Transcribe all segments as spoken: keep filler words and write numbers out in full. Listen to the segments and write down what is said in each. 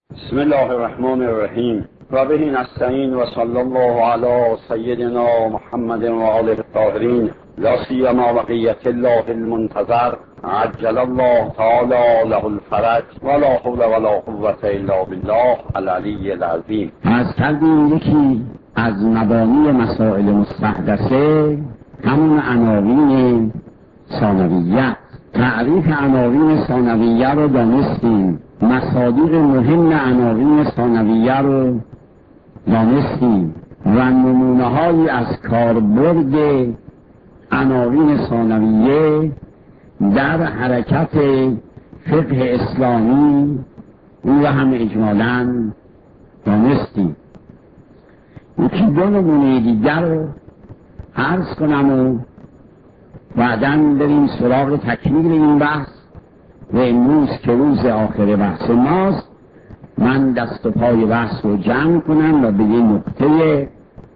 بسم الله الرحمن الرحیم و به نستعین و صلی الله علی سیدنا محمد و آله الطاهرین لا سیما بقیة الله المنتظر عجل الله تعالی له الفرج ولا حول ولا قوة الا بالله العلی العظیم. از کردیم یکی از مبانی مسائل مستحدثه همون عناوین ثانویه. تعریف عناوین ثانویه رو دانستیم، مصادیق مهم عناوین ثانویه رو دانستیم و نمونه هایی از کاربرد عناوین ثانویه در حرکت فقه اسلامی اون رو هم اجمالاً دانستیم. یکی دو نمونه دیگر رو عرض کنم و بعداً بریم سراغ تکمیل این بحث و امروز که روز آخر بحث ماست من دست و پای بحث رو جمع کنم و به یه نقطه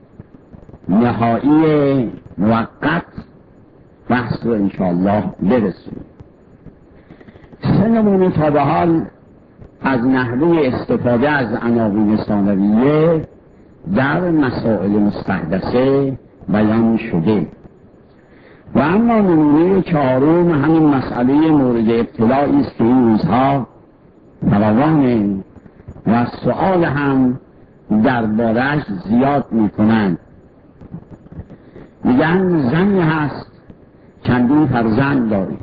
نهایی موقت بحث رو انشاءالله برسونیم. سه نمونه تا به حال از نحوه استفاده از عناوین ثانویه در مسائل مستحدثه بیان شده و اما نمونه چهارم همین مسئله مورد ابتلاعی است که این روزها فراوانه و سؤال هم درباره‌اش زیاد میکنند. میگن زنی هست چندین فرزند داره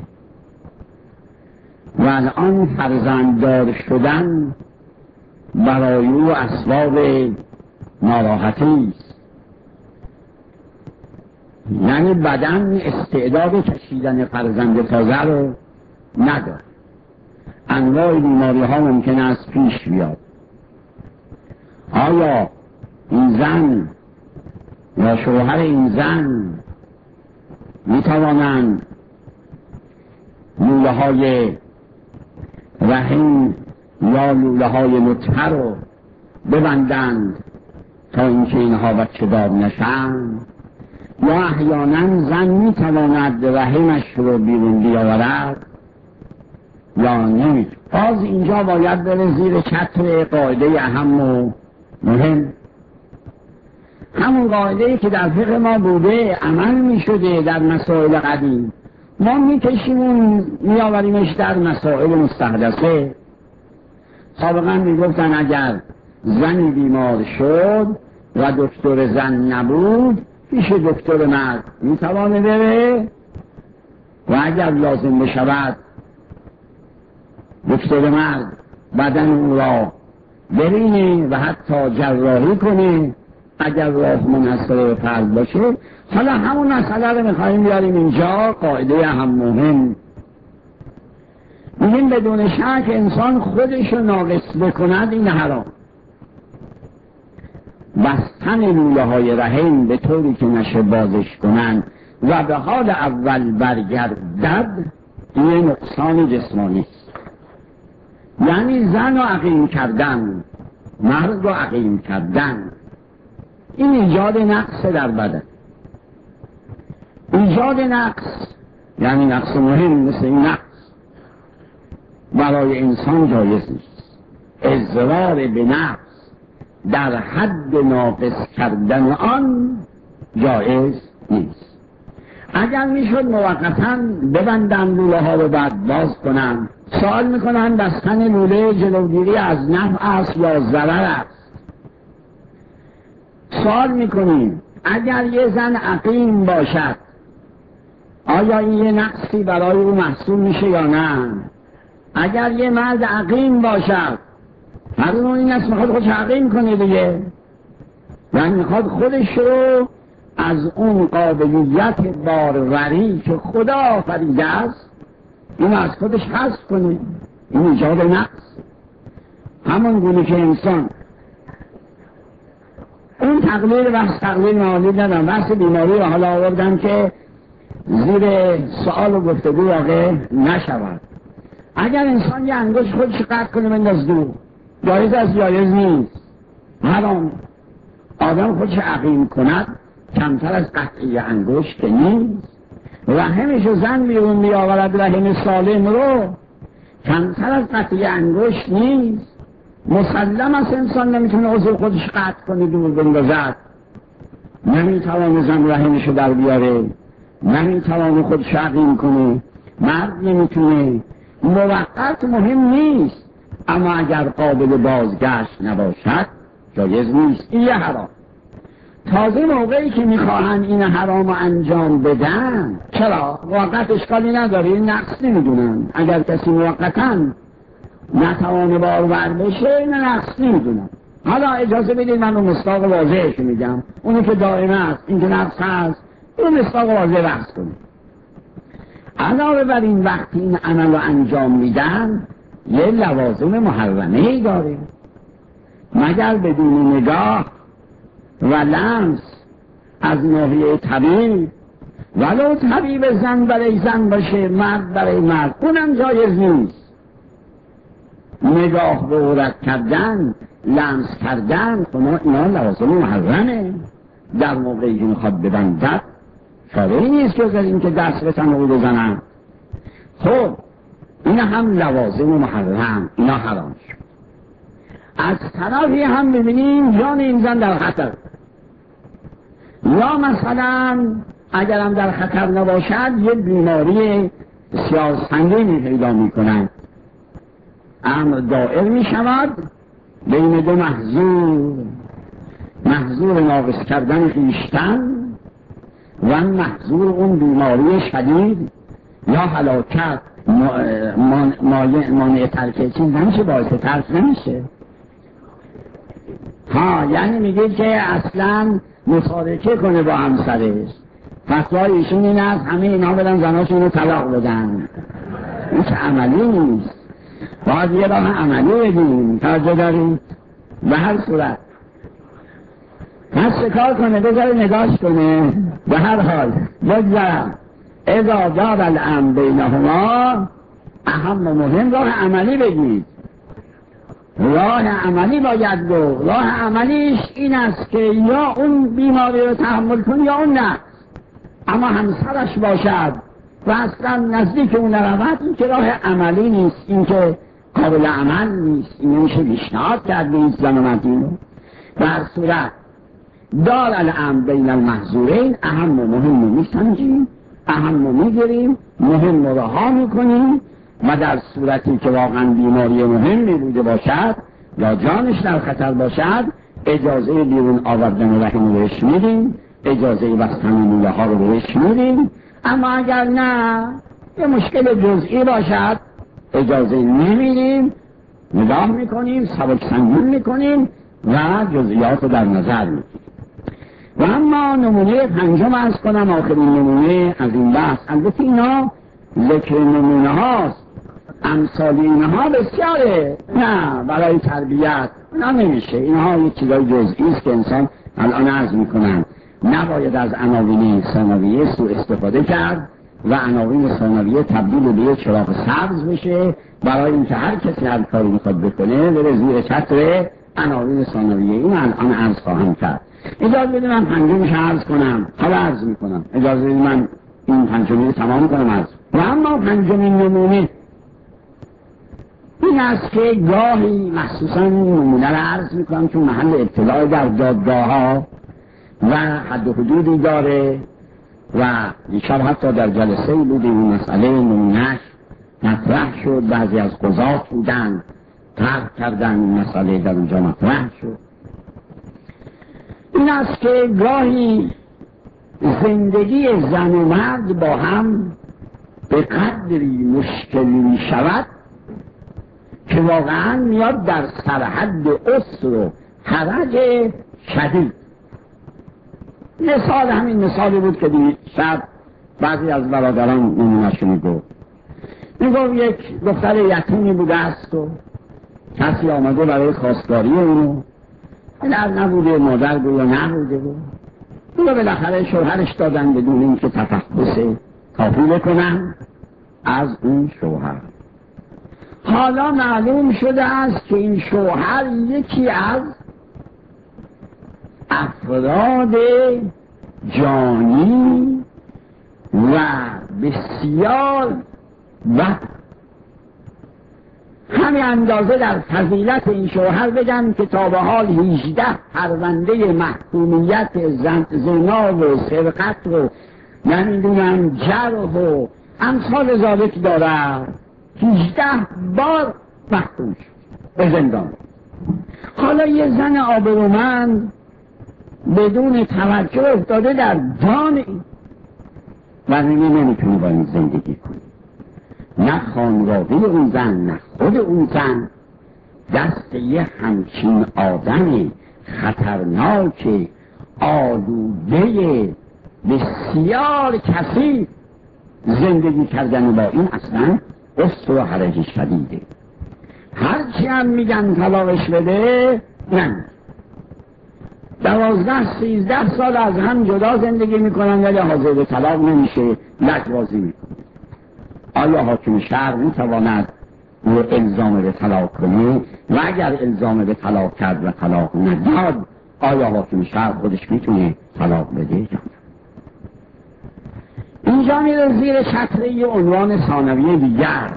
و الان فرزنددار شدن برای او اسباب ناراحتی است، یعنی بدن استعداد کشیدن فرزند تازه رو نداره. انواع بیماری ها ممکن است پیش بیاد. آیا این زن یا شوهر این زن می توانند لوله های رحم یا لوله های نطفه رو ببندند تا اینکه اینها بچه دار نشن، یا احیانا زن می تواند رحمش رو بیرون بیاورد یا نمی. باز اینجا باید بره زیر چتر قاعده اهم و مهم، همون قاعده‌ای که در فقه ما بوده عمل می شده در مسائل قدیم، ما می کشیمون می آوریمش در مسائل مستحدثه. سابقا می گفتن اگر زنی بیمار شد و دکتر زن نبود پیش دکتر مرد می توانه بره و اگر لازم بشود دکتر مرد بدن او را برینه و حتی جراحی کنه اگر راه منحصر فرد باشه. حالا همون مسئله رو میخواییم بیاریم اینجا، قاعده هم مهم. میگیم بدون شک انسان خودش رو ناقص بکند این حرام. بستن لوله های رحم به طوری که نشه بازش کنند و به حال اول برگردد این نقصان جسمانی است. یعنی زن رو عقیم کردن، مرد رو عقیم کردن، این ایجاد نقص در بدن. ایجاد نقص یعنی نقص مهم مثل این نقص برای انسان جایز نیست. اضرار به نقص در حد ناقص کردن آن جایز نیست. اگر میشد موقتاً ببندن لوله ها رو بعد باز کنن، سوال میکنن بستن لوله جلوگیری از نفع است یا ضرر است. سوال میکنیم اگر یه زن عقیم باشد آیا این یه نقصی برای او محسوب میشه یا نه؟ اگر یه مرد عقیم باشد هر اون این است میخواد خودش عقیم کنه دیگه، یعنی میخواد خودش رو از اون قابلیت باروری که خدا آفریده است این از خودش حذف کنه. این ایجاد نقص. همون گونه که انسان اون تقلیل بحث تقلیل معالی ندارم، بحث بیماری رو حالا آوردم که زیر سؤال و گفتگو واقع نشود. اگر انسان یه انگشت خودش قطع کنه بنداز دور، جایز از جایز نیست، حرام. آدم خودش عقیم کند کمتر از قطعی انگشت نیست. رحمش و زن بیرون بیاورد رحم سالم رو کمتر از قطعی انگشت نیست. مسلم است انسان نمیتونه عضو خودش قطع کنه، دور بندازد، نمیتوانه زن رحمشو در بیاره، نمیتوانه خودش عقیم کنه، مرد نمیتونه. موقت مهم نیست، اما اگر قابل بازگشت نباشد جایز نیست. این یه حرام. تازه موقعی که میخواهن این حرام رو انجام بدن، چرا؟ موقت اشکالی نداره، این نقص نمیدونن. اگر کسی موقتاً نتوانه بارور بشه، این نقص نمیدونن. حالا اجازه بدید من رو مصداق واضحش میگم، اونی که دائمه است، این که نقص هست، اون مصداق واضح بحث کنیم. علاوه بر این وقتی این عمل رو انجام میدن یه لوازم محرمه ای داره، مگر بدون نگاه و لمس از ناحیه طبیب، ولو طبیب زن برای زن باشه، مرد برای مرد، اونم جایز نیست. نگاه به عورت کردن، لمس کردن، اینا لوازم محرمه. در موقعی که میخواد ببندد شارعی نیست که در این که دست به تن او بزنن. خب این هم لوازم محرم، اینا حرام شد. از طرفی هم ببینیم جان این زن در خطر، یا مثلا اگر هم در خطر نباشد یه بیماری بسیار سنگینی پیدا میکنن، امر دائر می شود بین دو محظور، محظور ناقص کردن خویشتن و محظور اون بیماری شدید یا هلاکت. مانع ترک چیز نمیشه، باعث ترس نمیشه. ها یعنی میگه که اصلا مشارکه کنه با همسرش. فتوای ایشون این است همه اینا بدن زناشون رو طلاق بدن. این که عملی نیست، باید یه راه عملی بدیم. توجه داریم؟ به هر صورت پس کار کنه، بذاره نگاش کنه. به هر حال بگذارم اذا دار الامر بینهما، اهم و مهم راه عملی بگید. راه عملی باید گفت. راه عملیش این است که یا اون بیماری رو تحمل کن یا اون نه، اما همسرش باشد و اصلا نزدیک اون نرود. این که راه عملی نیست، این که قابل عمل نیست. این میشه پیشنهاد کرد به این زن و مردین رو. در صورت دار الامر بین المحظورین، اهم و مهم رو میسنجیم، اهم رو میگیریم، مهم رو رها میکنیم و در صورتی که واقعا بیماری مهمی بوده باشد یا جانش در خطر باشد اجازه بیرون آوردن رحم رو بهش میدیم، اجازه بستن موله ها رو بهش میدیم. اما اگر نه یه مشکل جزئی باشد اجازه نمیدیم، نگاه میکنیم، سبک سنگین میکنیم و جزئیات رو در نظر میگیریم. و اما نمونه پنجم عرض کنم، آخرین نمونه از این بحث. البته اینا ذکر نمونه هاست، امثال اینها بسیاره، نه برای تربیت نه نمیشه. اینها یک چیزای جزئی است که انسان الان عرض میکنن. نباید از عناوین ثانویه سوء استفاده کرد و عناوین ثانویه تبدیل به یک چراغ سبز بشه برای اینکه هر کسی هر کاری میخواد بکنه بره زیر چتر عناوین ثانویه. این الان عرض خواهم کرد. اجازه بده من پنجمش عرض کنم، حالا عرض میکنم. اجازه بده من این پنجمی رو تمام کنم عرض. و اما پنجمین نمونه این است که گاهی مخصوصا این نمونه رو عرض میکنم چون محل اطلاع در دادگاه ها و حد و حدودی داره و دیشب حتی در جلسه بود این مسئله نمونهش مطرح شد. بعضی از قضات بودن ترک کردن این مسئله در اونجا مطرح شد. این است که گاهی زندگی زن و مرد با هم به قدری مشکلی می شود که واقعا میاد در سرحد اسر و حرج شدید. مثال همین مثالی بود که شب بعضی از برادران نمونه‌شو میگفت. میگفت یک دختر یتیمی بوده است و کسی آمده برای خواستگاری اونو، پدر نبوده، مادر گویا نبوده بود. اونو بالاخره شوهرش دادن بدون اینکه تفحص کافی بکنن از اون شوهر. حالا معلوم شده است که این شوهر یکی از افراد جانی و بسیار بد همین اندازه در فضیلت این شوهر بگم که تا به حال هجده پرونده محکومیت زن زنا و سرقت و نمیدونم جرح و امثال ذالک داره. هجده بار محکوم شد به زندان. حالا یه زن آبرومند بدون توجه افتاده در جان این و نمیتونه با این زندگی کنه. نه خانواده اون زن نه خود اون زن دست یه همچین آدم خطرناک آلوده بسیار کثیف زندگی کردن با این اصلا است و حرج شدیده. هرچی هم میگن طلاقش بده نه، دوازده سیزده سال از هم جدا زندگی میکنن ولی حاضر به طلاق نمیشه، لجبازی میکنه. آیا حاکم شهر میتواند او الزام به طلاق کنه؟ و اگر الزام به طلاق کرد و طلاق نداد آیا حاکم شهر خودش میتونه طلاق بده؟ اینجا میره زیر چتره عنوان ثانوی دیگر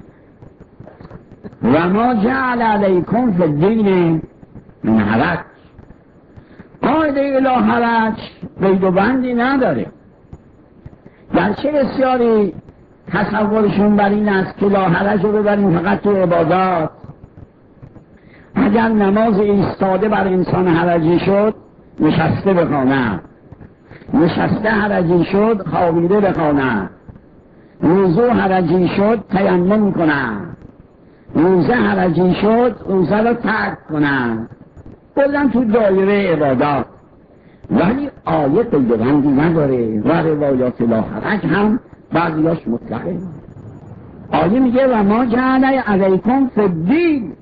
و ما جعل علیکم فی الدین من حرج. قاعده الا حرج قید و بندی نداره. گرچه بسیاری تصورشون بر این است که لا حرج رو ببریم فقط تو عبادات. اگر نماز ایستاده بر انسان حرجی شد نشسته بخوانه، نشسته حرجی شد خوابیده بخوانه، وضو حرجی شد تیمم کنه، روزه حرجی شد روزه رو ترک کنه، بردن تو دایره عبادات. ولی آیه قیدبندی نداره و روایات لا حرج هم بعضیاش مطلقه. آیه میگه و ما جعل علیکم فی الدین،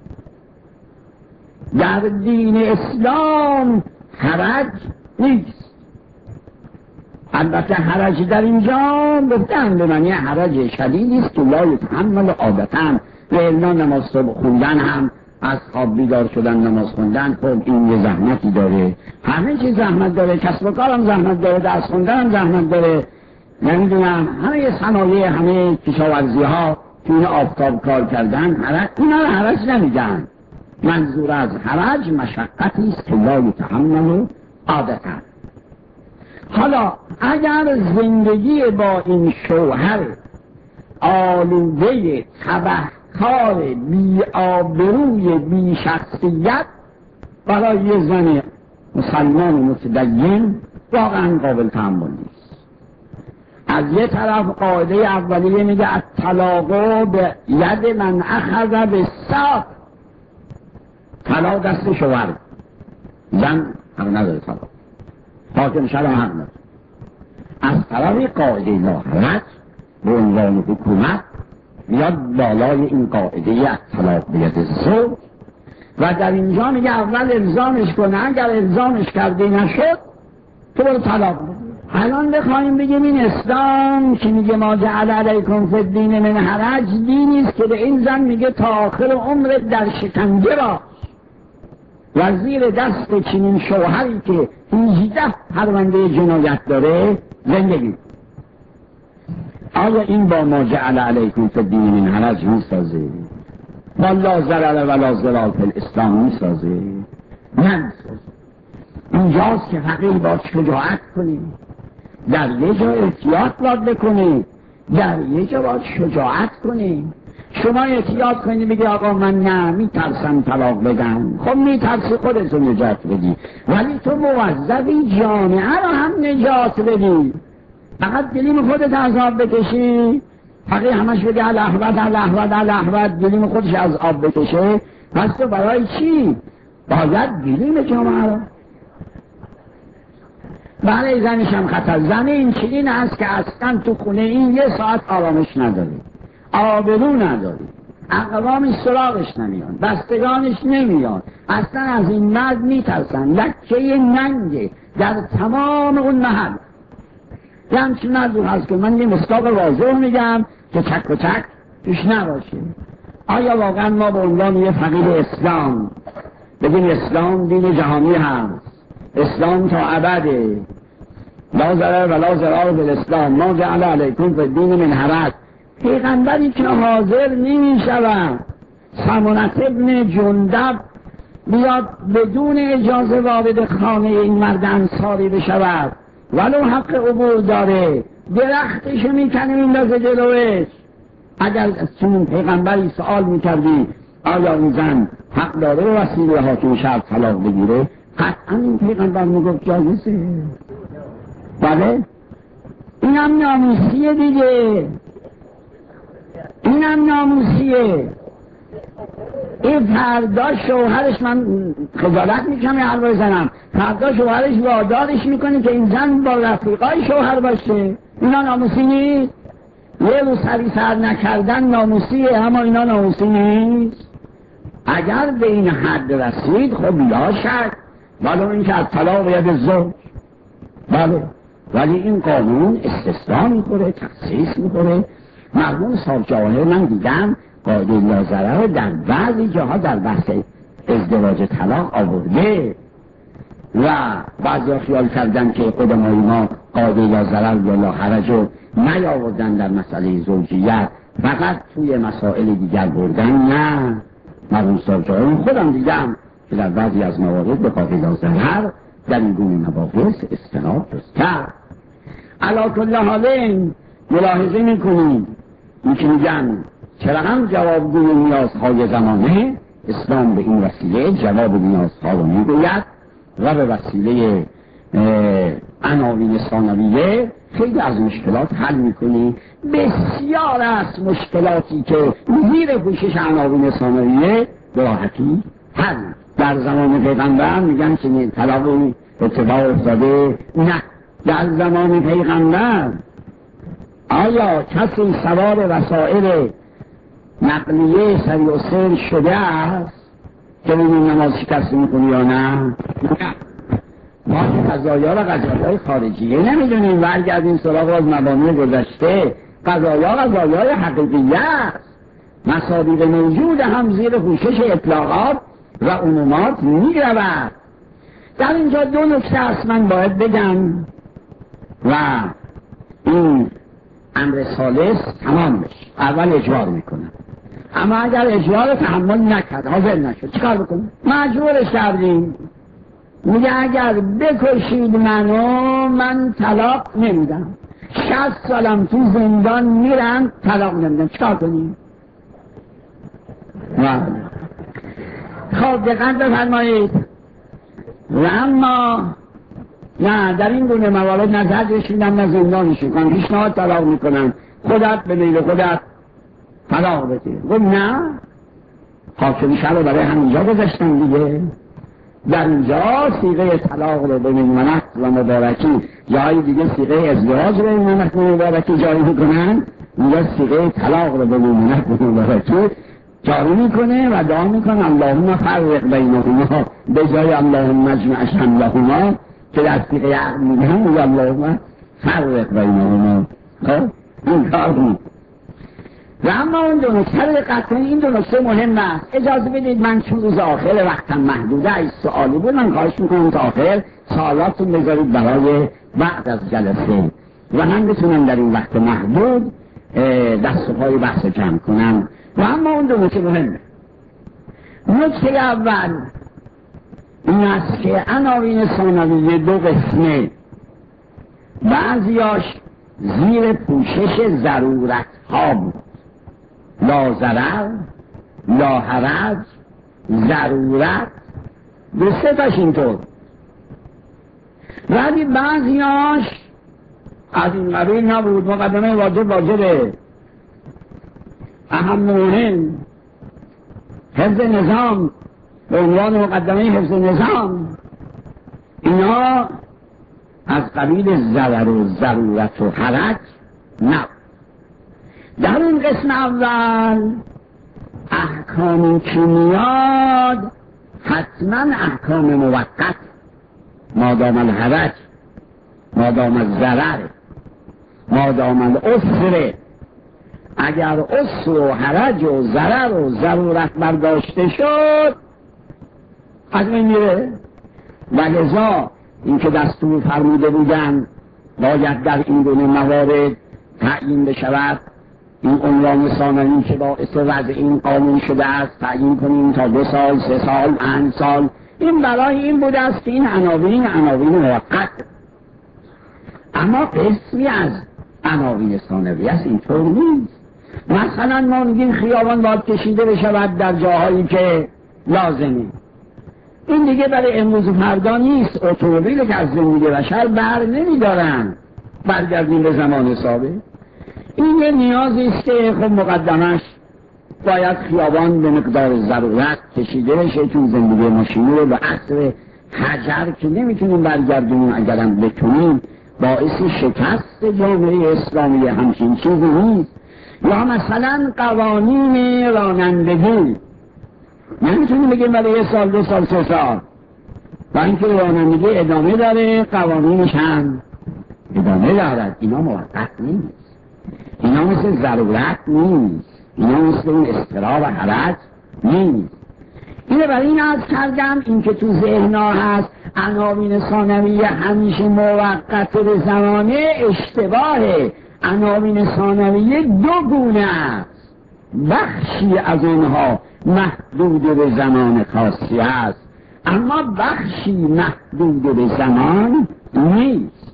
در دین اسلام حرج نیست. البته حرج در اینجا گفتن به معنی حرج شدیدی است که لا یتحمل عادتاً و الا نماز صبح خوندن هم از خواب بیدار شدن نماز خوندن خب این یه زحمتی داره، همه چیز زحمت داره، کسب و کارم زحمت داره، درس خوندن هم زحمت داره، نمیدونم همه صنایع همه کشاورزی ها توی آفتاب کار کردن حرج، اینا رو حرج نمیگن. منظور از حرج مشقتی است که لا یتحمل عادتاً. حالا اگر زندگی با این شوهر آلوده تبهکار بی آبروی بی شخصیت برای یه زن مسلمان متدین واقعا قابل تحمل نیست. از یه طرف قاعده اولیه میگه الطلاق به ید من اخذ بالساق، طلاق دست شوهر، زن هم نداره طلاق، حاکم شهر هم نداره. از طرف قاعده لاحرج به عنوان حکومت میاد بالای این قاعده الطلاق به ید زوج و در اینجا میگه اول الزامش کنه، اگر الزامش کرده نشد تو برو طلاق بده. الان بخوایم بگیم این اسلام که میگه ما جعل علیکم فی الدین من حرج دینی است که به این زن میگه تا آخر عمرت در شکنجه باش و زیر دست چنین شوهری که هجده پرونده جنایت داره زندگی. آیا این با ما جعل علیکم فی الدین من حرج میسازه؟ با لا ضرر ولا ضرار فی الاسلام میسازه؟ نه. اینجاست که فقیه باید شجاعت کنیم، در یه جا احتیاط باید بکنیم، در یه جا باید شجاعت کنیم. شما احتیاط کنید بگی آقا من نه میترسم طلاق بدم، خب میترسی خودت رو نجات بدی، ولی تو موظفی جامعه رو هم نجات بدی. فقط دلیم خودت از آب بکشی، فقیه همش بگه الاحوت الاحوت الاحوت دلیم خودش از آب بکشه، پس تو برای چی؟ باید دلیم جامعه رو. بله زنش هم خطر، زن این چنین است که اصلا تو خونه این یه ساعت آرامش نداره، آبرو نداره، اقوامش سراغش نمیان، بستگانش نمیان، اصلا از این مرد میترسن، لکه ننگه در تمام اون محل. یه همچین مرد هست که من یه مصداق واضح میگم که چک و چک توش نباشه. آیا واقعا ما به عنوان یه فقیه اسلام بگیم اسلام دین جهانی هست، اسلام تا ابده، لا ضرر ولا ضرار بالاسلام، ما جعل علیکم فی الدین من حرج، پیغمبری که حاضر نمی شود سمرة ابن جندب بیاد بدون اجازه وارد خانه این مرد انصاری بشود، ولو حق عبور داره، درختش میکنه میندازه جلوش. اگر از چنین پیغمبری سوال میکردی آیا این زن حق داره و وسیله حاکم شهر طلاق بگیره، قطعا این پیغمبر میگفت جایزه. بله اینم ناموسیه دیگه، اینم ناموسیه. این فردا شوهرش، من خجالت میکنم یه حرف بزنم، فردا شوهرش وادارش میکنه که این زن با رفیقای شوهر باشه. اینا ناموسی نیست؟ یه روز سری سر نکردن ناموسیه، اما اینا ناموسی نیست. اگر به این حد رسید خب لا شک، ولو این که از طلاق ید زوج، بله، ولی این قانون استثنا میخوره، تخصیص میخوره. مرمون صاحب جواهر من دیدم قاعده لاضرر رو در بعضی جاها در بحث ازدواج طلاق آورده و بعضی ها خیال کردن که قدمای ما قاعده لاضرر یا لاحرج رو نیاوردن در مسئله زوجیت، فقط توی مسائل دیگر بردن. نه، مرمون صاحب جواهر خودم دیدم که در بعضی از موارد به قاعده لاضرر در این گونه مباحث استناد کرد. علی کل حال ملاحظه میکنیم این که میگن چرا هم جوابگوی نیازهای زمانه، اسلام به این وسیله جواب نیازها رو میگوید و به وسیله عناوین ثانویه خیلی از مشکلات حل میکنی. بسیار از مشکلاتی که زیر پوشش عناوین ثانویه به راحتی حل. در زمان پیغمبر میگن که طلاق اتفاق افتاده، نه، در زمان پیغمبر آیا کسی سوار وسایل نقلیه سری و سر شده است که ببینیم نماز شکست میکنی یا نه؟ نه، ما که قضایا و قضایای خارجیه نمیدونیم، برگردیم سراغ از مبانی گذشته. قضایا قضایای حقیقیه است، مصادیق موجود هم زیر پوشش اطلاقات و عمومات میرود. در اینجا دو نکته است من باید بگم و این امر ثالث تمام بشه. اول اجبار میکنم، اما اگر اجبار تحمل نکرد، حاضر نشد، چیکار بکنم؟ مجبورش کردیم. میگه اگر بکشید منو من طلاق نمیدم، شصت سالم تو زندان میرم طلاق نمیدم، چیکار کنیم؟ خب دقت بفرمایید. و اما نه، در این گونه موارد نه زجرش میدم نه زندانش میکنم، پیشنهاد طلاق میکنم، خودت به میل خودت طلاق بده. گفت نه، حاکم شهر رو برای همینجا گذاشتن دیگه. در اینجا صیغه طلاق رو به منت و مبارکی، جایی دیگه صیغه ازدواج رو به منت و مبارکی جاری میکنن، اینجا صیغه طلاق رو به منت و مبارکی جاری میکنه و دعا میکنه اللهم فرق بینهما، به جای اللهم اجمع شملهما که در صیغه عقل میگن و اللهم فرق بینهما. خب این کار بود. و اما اون دو نکته رو دقت کنید، این دو نکته مهم است. اجازه بدید من چون روز آخر وقتم محدوده، از سوالی بود من خواهش میکنم تا آخر سوالاتون بذارید برای بعد از جلسه و من بتونم در این وقت محدود دست و پای بحث جمع کنم. و اما اون دو نکته مهمه. نکته اول این است که عناوین ثانویه دو قسمه، بعضیاش زیر پوشش ضرورت ها بود، لا ضرر، لا حرج، ضرورت، دو سه تاش اینطور. ولی بعضیاش از این قبیل نبود، مقدمه واجب واجبه، اهم مهم حفظ نظام به عنوان مقدمه حفظ نظام، اینا از قبیل ضرر و ضرورت و حرج نه. در این قسم اول احکامی که میاد حتما احکام موقت، مادام الحرج، مادام الضرر، مادام العسر. اگر عسر و حرج و ضرر و ضرورت برداشته شد از این میره. و لذا این که دستور فرموده بودن باید در این گونه موارد تعیین بشود این عنوان ثانوی که باعث وضع این قانون شده است تعیین کنیم تا دو سال، سه سال، پنج سال، این برای این بوده است که این عناوین عناوین موقت، اما قسمی از عناوین ثانوی است اینطور نیست. مثلا ما میگیم خیابان باید کشیده بشود در جاهایی که لازمه، این دیگه برای امروز و فردا نیست. اتومبیل که از زندگی بشر بر نمیدارن، برگردیم به زمان سابق. این یه نیازی است که خب مقدمش باید خیابان به مقدار ضرورت کشیده بشه، چون زندگی ماشینی رو به عصر حجر که نمیتونیم برگردونیم، اگرم بتونیم باعث شکست جامعه اسلامی همچین چیزی نیست. یا مثلا قوانین رانندگی نمیتونیم بگیم برای یه سال، دو سال، سه سال، با اینکه رانندگی ادامه داره، قوانینش هم ادامه دارد. اینا موقت نیست، اینا مثل ضرورت نیست، اینا مثل این اضطراب و حرج نیست. اینه برای این عرض کردم، این که تو ذهن‌ها هست عناوین ثانویه همیشه موقت به زمانه، اشتباهه. عناوین ثانویه دو گونه است، بخشی از اونها محدود به زمان خاصی است، اما بخشی محدود به زمان نیست.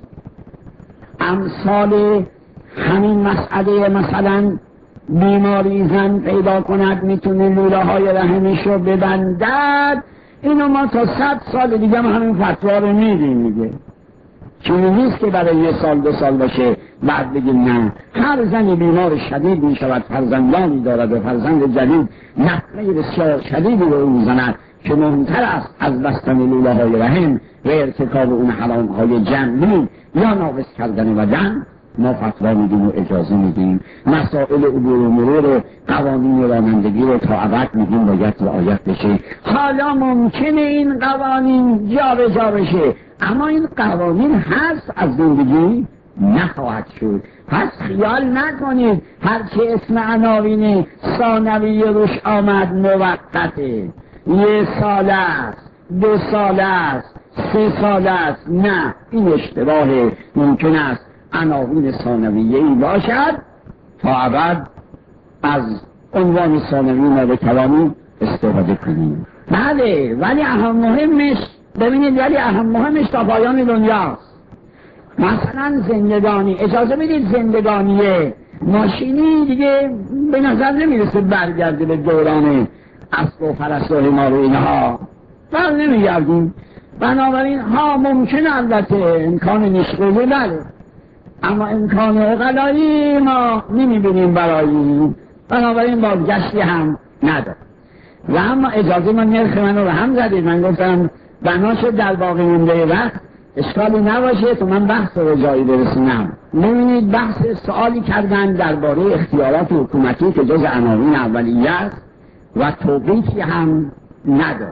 امثال همین مسئله مثلا بیماری زن پیدا کند میتونه لوله های رحمش رو ببندد، اینو ما تا صد سال دیگه هم همین فتوا رو میدیم میگه، چون نیست که برای یه سال دو سال باشه بعد بگیم نه. هر زنی بیمار شدید میشود، فرزندانی دارد و فرزند جدید نفره بسیار شدیدی رو میزند که مهمتر است از بستن لوله های رحم و ارتکاب اون حرام های جنبی یا ناقص کردن بدن. ما فتوا میدیم و اجازه میدیم. مسائل عبور و مرور قوانین رانندگی رو تا ابد میگیم باید رعایت بشه. حالا ممکنه این قوانین جا به جا بشه، اما این قوانین هست از زندگی نخواهد شد. پس خیال نکنید هرچه اسم عناوین ثانوی روش آمد موقته، یه سال است، دو سال است، سه سال است. نه، این اشتباهه. ممکن است عناوین ثانویه ای باشد تا ابد از عنوان ثانوی ما بتوانیم استفاده کنیم. بله، ولی اهم مهمش ببینید، ولی اهم مهمش تا پایان دنیاست. مثلا زندگانی، اجازه بدید زندگانی ماشینی دیگه به نظر نمیرسه برگرده به دوران اسب و فرس و حمار و اینها، بر نمیگردیم. بنابراین ها ممکنه البته امکان نشغلی بله، اما امکان عقلایی ما نمیبینیم برای این، بنابراین بازگشتی هم نداره. و اما اجازه من نرخ من رو هم زدید، من گفتم بناش در باقی مونده وقت اشکالی نباشه تو من بحث رو جایی برسونم. ببینید بحث سوالی کردن درباره اختیارات حکومتی که جز عناوین اولیه است و توقیفی هم نداره.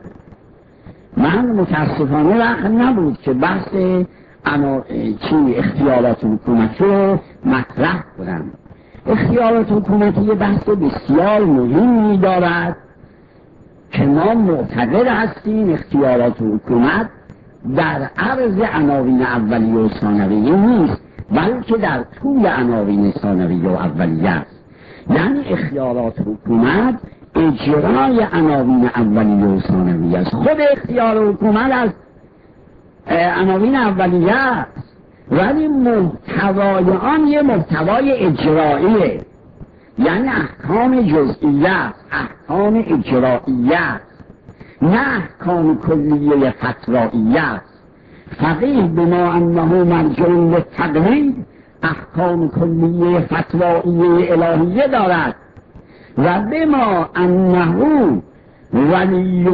من متاسفانه وقت نبود که بحث اما چی اختیارات حکومتی رو مطرح کنم. اختیارات حکومتی یه بحث بسیار مهمی دارد که ما معتقد هستیم اختیارات حکومت در عرض عناوین اولیه و ثانویه نیست، بلکه در طول عناوین ثانویه و اولیه است. یعنی اختیارات حکومت اجرای عناوین اولیه و ثانویه است. خود اختیار حکومت از عناوین اولیه است، ولی محتوای آن یه محتوای اجراییه، یعنی احکام جزئیه است، احکام اجراییه است، نه احکام کلیه فتواییه است. فقیه بما انه مرجع للتقلید احکام کلیه فتواییه الهیه دارد و بما انه ولی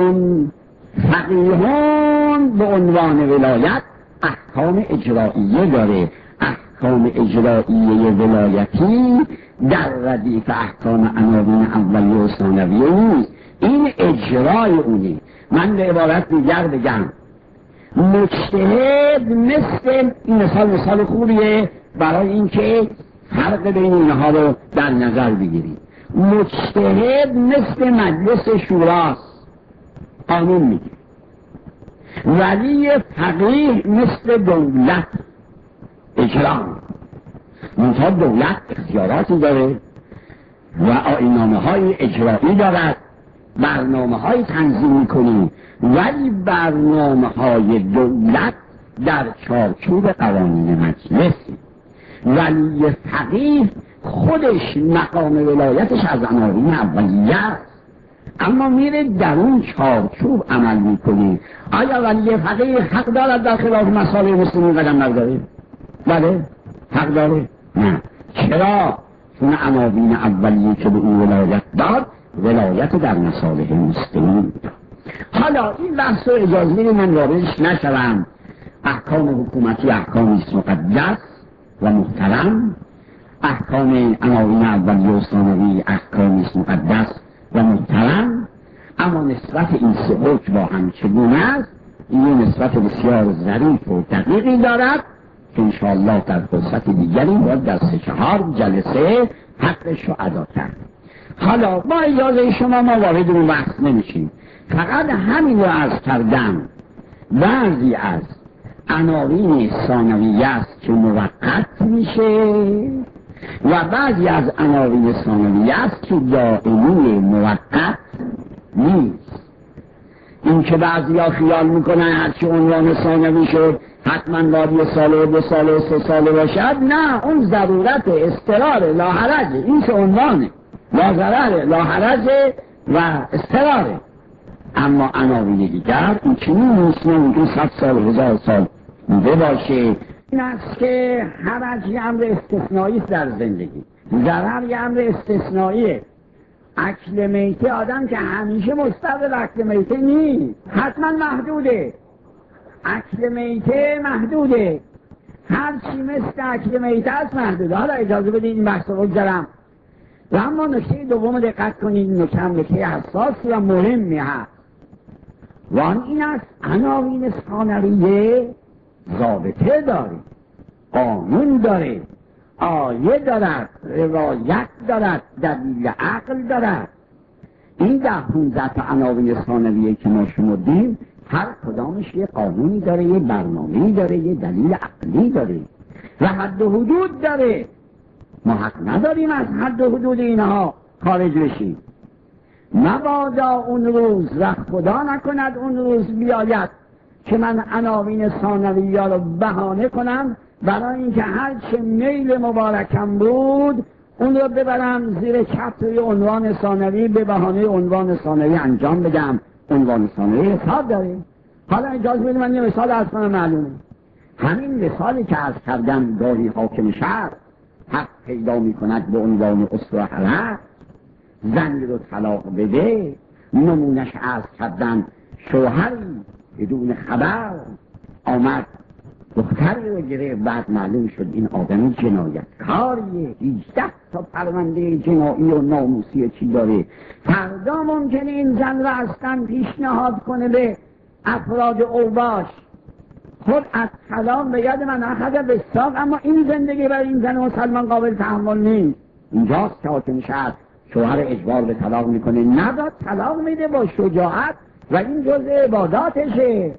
فقیهان به عنوان ولایت احکام اجراییه داره. احکام اجراییه ولایتی در ردیف احکام عناوین اولیه و ثانویه نیست، این اجرای اونه. من به عبارت دیگر بگم مجتهد مثل این مثال مثال خوبیه برای اینکه فرق بین اینها رو در نظر بگیرید. مجتهد مثل مجلس شوراست، قانون میگه. ولی فقیه مثل دولت، اجرا. منتها دولت اختیاراتی داره و آیین‌نامه های اجرایی دارد، برنامه های تنظیم میکنیم، ولی برنامه های دولت در چارچوب قوانین مجلس. ولی فقیه خودش مقام ولایتش از عناوین اولیه است، اما میره در اون چارچوب عمل میکنه. آیا ولی فقیه حق دارد در خلاف مصالح مسلمین قدم برداره؟ بله حق داره؟ نه. چرا؟ چون عناوین اولیه که به اون ولایت داد ولایت در مصالح مسلمین. حالا این بحث و اجازه من واردش نشوم. احکام حکومتی احکامی است مقدس و محترم، احکام عناوین اولیه و ثانوی احکامی است مقدس و محترم، اما نسبت این سه حکم با هم چگونه است؟ این نسبت بسیار ظریف و دقیقی دارد که انشاءالله در فرصت دیگری باید در سه چهار جلسه حقش رو ادا کرد. حالا با اجازه شما ما وارد اون بحث نمیشیم، فقط همین رو عرض کردم. بعضی از عناوین ثانویه است که موقت میشه و بعضی از عناوین ثانویه است که دائمی موقت نیست. این که بعضی ها خیال میکنن هرچی عنوان ثانوی شد حتما باید یه ساله دو ساله سه ساله باشد، نه، اون ضرورت استقرار لا حرج، این که عنوانه لا ضرر لا حرج و استقراره. اما عناوین دیگر این چنین نیست، ممکن صد سال هزار سال بوده باشه. این است که حرج یه امر استثنایی در زندگی، ضرر یه امر استثناییه. اکل میته آدم که همیشه مستقل اکل میته نیست، حتما محدوده. اکل میته محدوده، هر چی مثل اکل میته است محدوده. حالا اجازه بدید این بحث رو بگذارم و اما نکته دوم دقت کنید، نکته نکته حساسی و مهمی هست و آن این است عناوین ثانویه ضابطه داره، قانون داره، آیه دارد، روایت دارد، دلیل عقل دارد. این ده پونزده تا عناوین ثانویه که ما شمردیم هر کدامش یه قانونی داره، یه برنامه‌ای داره، یه دلیل عقلی داره و حد و حدود داره. ما حق نداریم از حد و حدود اینها خارج بشیم. مبادا اون روز و خدا نکند اون روز بیاید که من عناوین ثانویه رو بهانه کنم برای اینکه هر چه میل مبارکم بود اون رو ببرم زیر چتر عنوان ثانوی، به بهانه عنوان ثانوی انجام بدم. عنوان ثانوی حساب داره. حالا اجازه بدید من یه مثال از من معلومه. همین مثالی که عرض کردم، گاهی حاکم شهر حق پیدا می کند به عنوان اسره حلق، زنی رو طلاق بده. نمونش عرض کردم، شوهری بدون خبر آمد دختری رو گرفت، بعد معلوم شد این آدم جنایتکاریه، هجده تا پرونده جنایی و ناموسی چی داره. فردا ممکنه این زن رو اصلا پیشنهاد کنه به افراد اوباش، خود از طلاق به یاد من اخذ به ساق، اما این زندگی برای این زن مسلمان قابل تحمل نیست. اینجاست که حاکم شهر شوهر اجبار به طلاق میکنه، نداد طلاق میده با شجاعت و این جزء عباداتشه.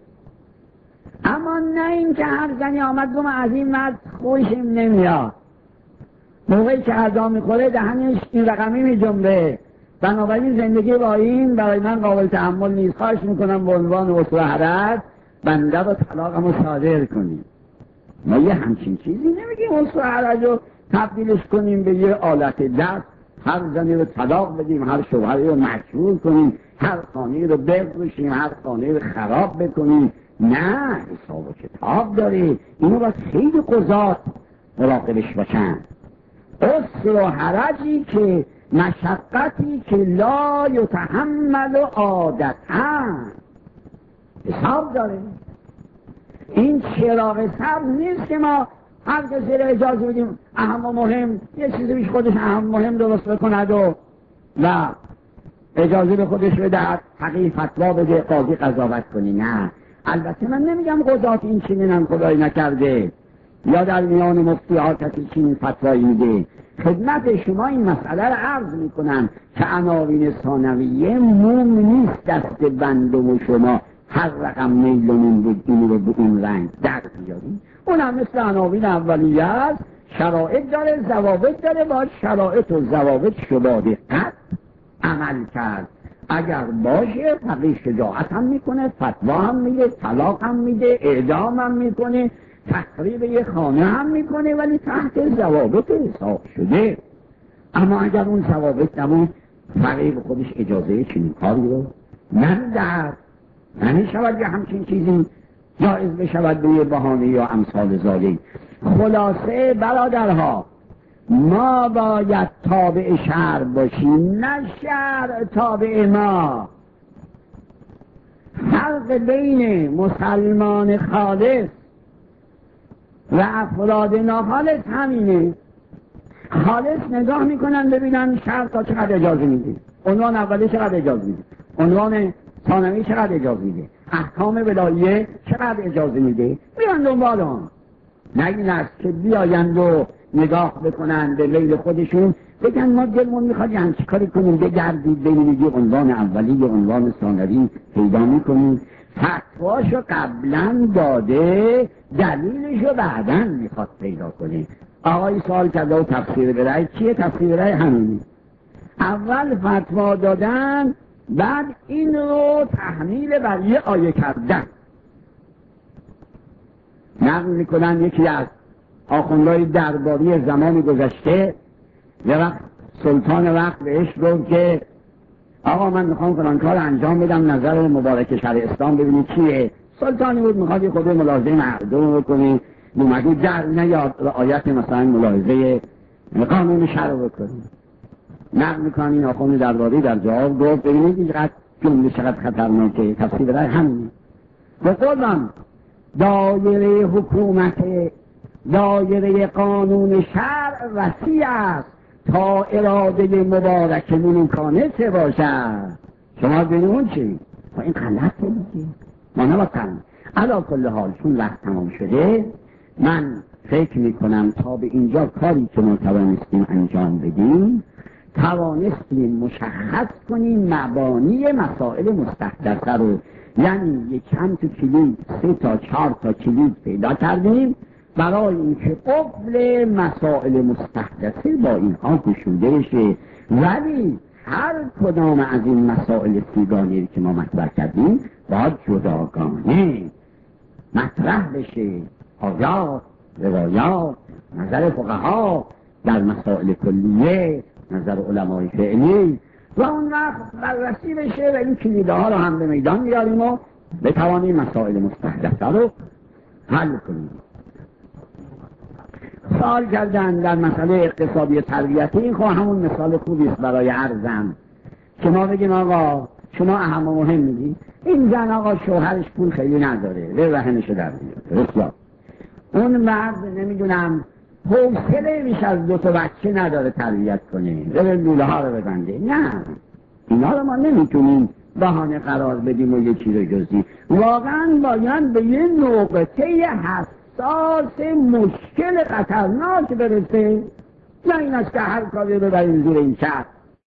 اما نه این که هر زنی آمد گم از این مرد خوشم نمیاد، موقعی که غذا میخوره دهنش این رقمی میجنبه، بنابراین زندگی با این برای من قابل تحمل نیست، خواهش میکنم به عنوان اسره حرج بنده رو طلاقمو صادر کنیم. ما یه همچین چیزی نمیگیم اسره حرج رو تبدیلش کنیم به یه آلت دست، هر زنی رو طلاق بدیم، هر شوهری رو مجبور کنیم، هر خانه رو بفروشیم، هر خانه رو خراب بکنیم. نه، حساب و کتاب داره. اینو باید خیلی قضات مراقبش باشن. اسر و حرجی که مشقتی که لا یتحمل عادتاً حساب داره. این چراغ سبز نیست که ما هر کسی رو اجازه بدیم اهم و مهم یه چیزی بیش خودش اهم مهم درست بکند و و اجازه به خودش بدهد، حقیق فتوا بده، قاضی قضاوت کنی. نه، البته من نمیگم قضات این چنینم خدای نکرده یا در میان مفتی ها کسی چنین فتوایی میده. خدمت شما این مسئله رو عرض میکنم که عناوین ثانویه موم نیست دست بنده و شما هر رقم میلونین بود این رو به اون رنگ در بیاریم. اون هم مثل عناوین اولیه است شرایط داره، ضوابط داره، باید شرایط و ضوابط شباده قد عمل کرد. اگر باشه فقیه شجاعت هم میکنه، فتوا هم میده، طلاق هم میده، اعدام هم میکنه، تخریب یه خانه هم میکنه، ولی تحت ضوابط حساب شده. اما اگر اون ضوابط نبود فقیه به خودش اجازه چنین کاری رو نمیدهد. نمیشود یه همچین چیزی جایز بشود به یه بهانه یا امثال ذالک. خلاصه برادرها، ما باید تابع شرع باشیم، نه شرع تابع ما. فرق بین مسلمان خالص و افراد ناخالص همینه. خالص نگاه میکنن ببینن شرع تا چقدر اجازه میده، عنوان اولی چقدر اجازه میده، عنوان ثانوی چقدر اجازه میده، احکام ولاییه چقدر اجازه میده، بیان دنبال آن. نه این است که بیایند و نگاه بکنن به میل خودشون، بگن ما دلمون میخواد یه چی کاری کنیم، بگردید ببینید یه عنوان اولی یه عنوان ثانوی پیدا میکنیم، فتواشو قبلا داده، دلیلشو بعدا میخواد پیدا کنیم. آقای سوال کرده و تفسیر برای چیه؟ تفسیر برای همینی، اول فتوا دادن، بعد این رو تحمیل بر یه آیه کردن. نقل میکنن یکی از آخوندهای درباری زمان گذشته یه وقت سلطان وقت بهش گفت که آقا من میخوام فلان کار انجام بدم، نظر مبارک شرع اسلام ببینید چیه. سلطانی بود میخواد خود ملاحظه مردم بکنی، اومدی در نیاد آیت مثلا ملاحظه قانون شرع بکنی. نقل میکنن این آخوند درباری در جواب گفت ببینید اینقدر جمله چقدر خطرناکه، تفسیر برای همین بخوردم دایره حکومت، دایره قانون شرع وسیع است تا اراده مبارک ملوکانه چه باشد. شما ببینون چی؟ این غلطه دیگه، ما نباید. علا کل حال چون وقت تمام شده، من فکر میکنم تا به اینجا کاری که ما توانستیم انجام بدیم، توانستیم مشخص کنیم مبانی مسائل مستحدثه رو. یعنی یک چند تا کلید، سه تا چهار تا کلید پیدا کردیم برای اینکه قبل مسائل مستحدثه با اینها گشوده بشه، ولی هر کدام از این مسائل سیگانه‌ای که ما مطرح کردیم باید جداگانه مطرح بشه. آیات، روایات، نظر فقها در مسائل کلیه، نظر علمای فعلی، و اون وقت بررسی بشه و این کلیده ها رو هم به میدان میاریم و بتوانیم مسائل مستحدثه رو حل کنیم. سوال کردن در مسئله اقتصادی تربیتی، خب همون مثال خوبی است برای عرضم که ما بگیم آقا شما اهم و مهم میگی این زن آقا شوهرش پول خیلی نداره، به رهنشو در میاره، درست؟ اون مرد نمیدونم حوصله بیش از دو تا بچه نداره تربیت کنه، به لوله ها رو ببنده. نه، اینا رو ما نمیتونیم بهانه قرار بدیم و یکی رو جزی. واقعا باید به یه نقطه حساس مشکل خطرناک برسه. نه این است که هر کاری رو بریم زیر این شرط